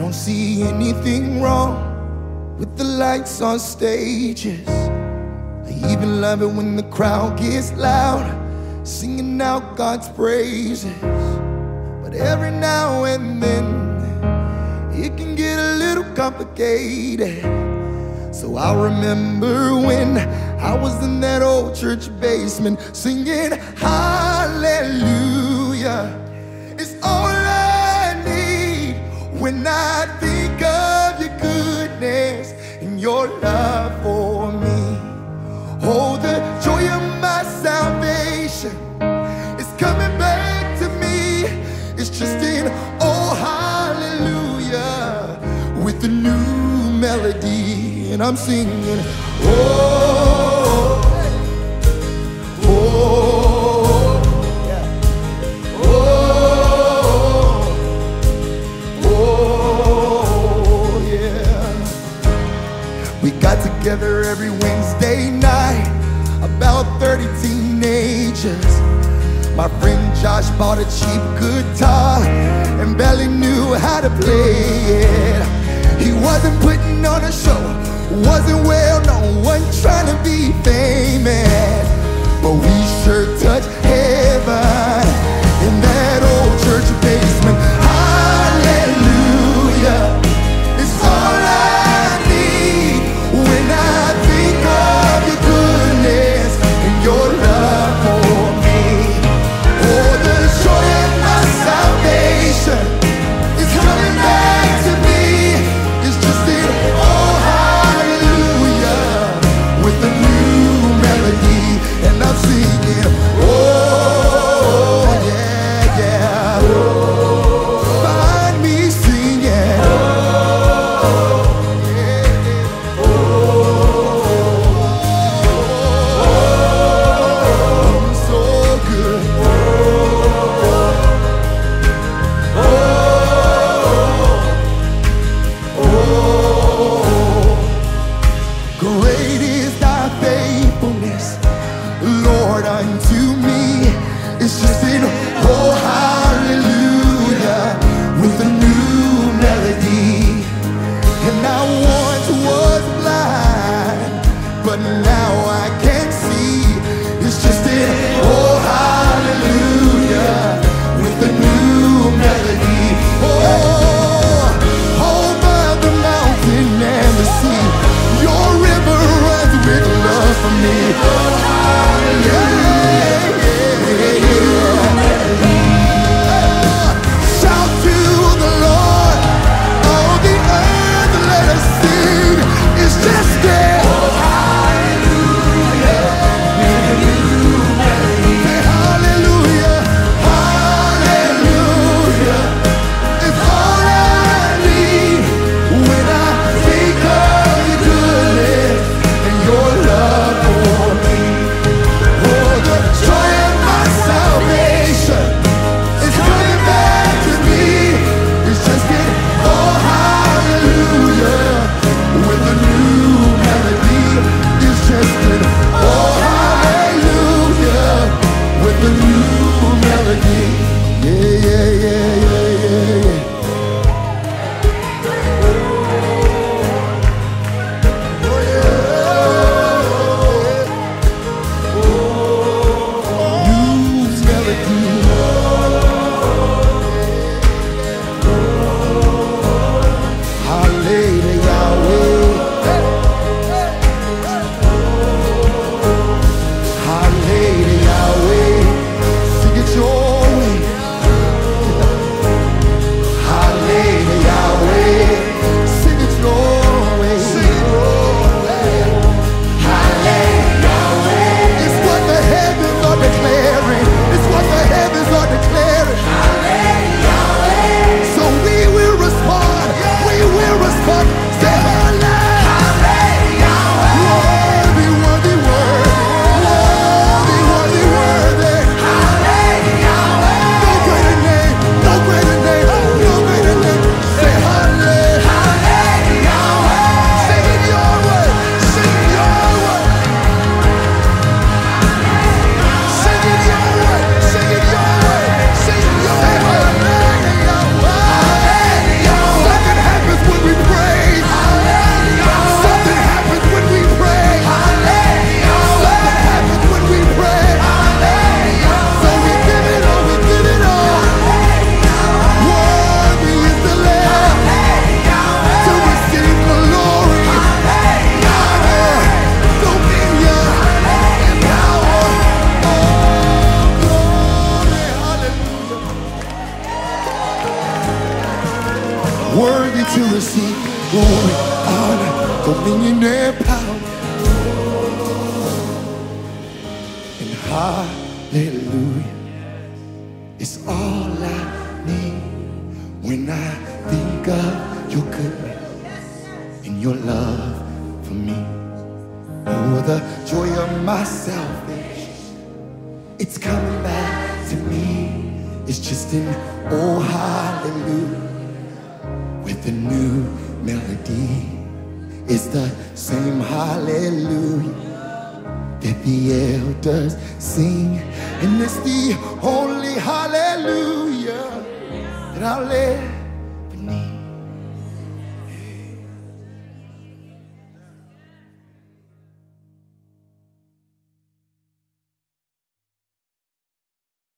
don't see anything wrong with the lights on stages. I even love it when the crowd gets loud, singing out God's praises. But every now and then it can get a little complicated. So I remember when I was in that old church basement singing hallelujah. It's all I need when I think of your goodness and your love for me. Oh, the joy of my salvation is coming back to me. It's just in oh hallelujah with a new melody, and I'm singing oh, oh, oh, oh, yeah. We got together every Wednesday night, about 30 teenagers. My friend Josh bought a cheap guitar and barely knew how to play it. He wasn't putting on a show, wasn't well known, wasn't trying to be famous, but we sure touched heaven in that old church basement. Hallelujah, it's all I need when I think of your goodness and your love for me. Oh, the joy of my salvation is coming back to me. It's just in oh hallelujah with a new melody, and I'm singing oh. worthy to receive glory, honor, dominion, and power. And hallelujah is all I need when I think of your goodness and your love for me. Oh, the joy of my salvation, it's coming back to me. It's just an oh hallelujah with a new melody. It's the same hallelujah that the elders sing, and it's the only hallelujah that I'll let